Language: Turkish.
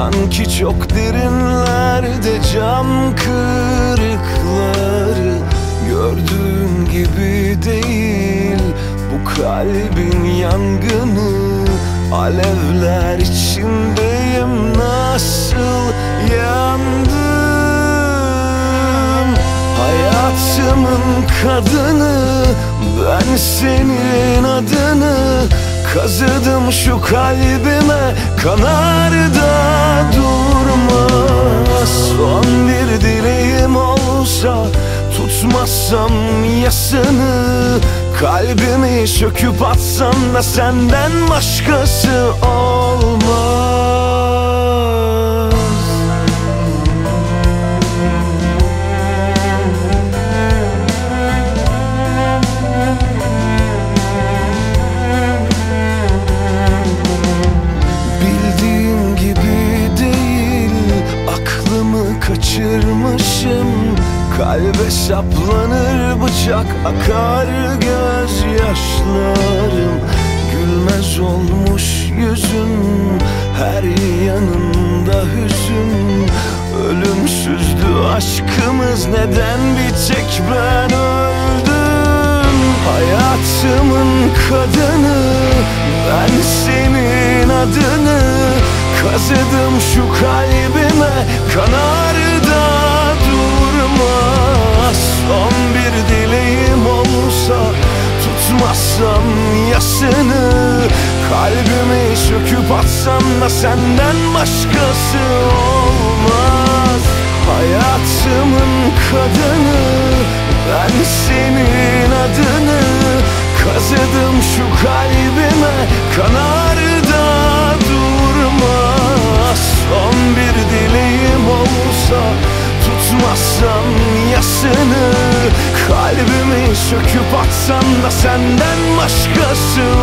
Sanki çok derinlerde cam kırıkları. Gördüğün gibi değil bu kalbin yangını. Alevler içindeyim, nasıl yandım. Hayatımın kadını, ben senin adını kazıdım şu kalbime, kanar da durmaz. Son bir dileğim olsa, tutmazsam yasını, kalbimi söküp atsam da senden başkası olmaz. Bildiğin gibi değil, aklımı kaçırmışım. Kalbe saplanır bıçak, akar gözyaşlarım. Gülmez olmuş yüzün, her yanında hüzün. Ölümsüzdü aşkımız, neden bir tek ben öldüm. Hayatımın kadını, ben senin adını kazıdım şu kalbime, kanar da durmaz. Son bir dileğim olsa, tutmazsam yasını, kalbimi söküp atsam da senden başkası olmaz. Hayatımın kadını, ben senin adını kazıdım şu kalbime, kanar da durmaz. Son bir dileğim olsa, tutmazsam yasını, kalbimi söküp atsam da senden başkası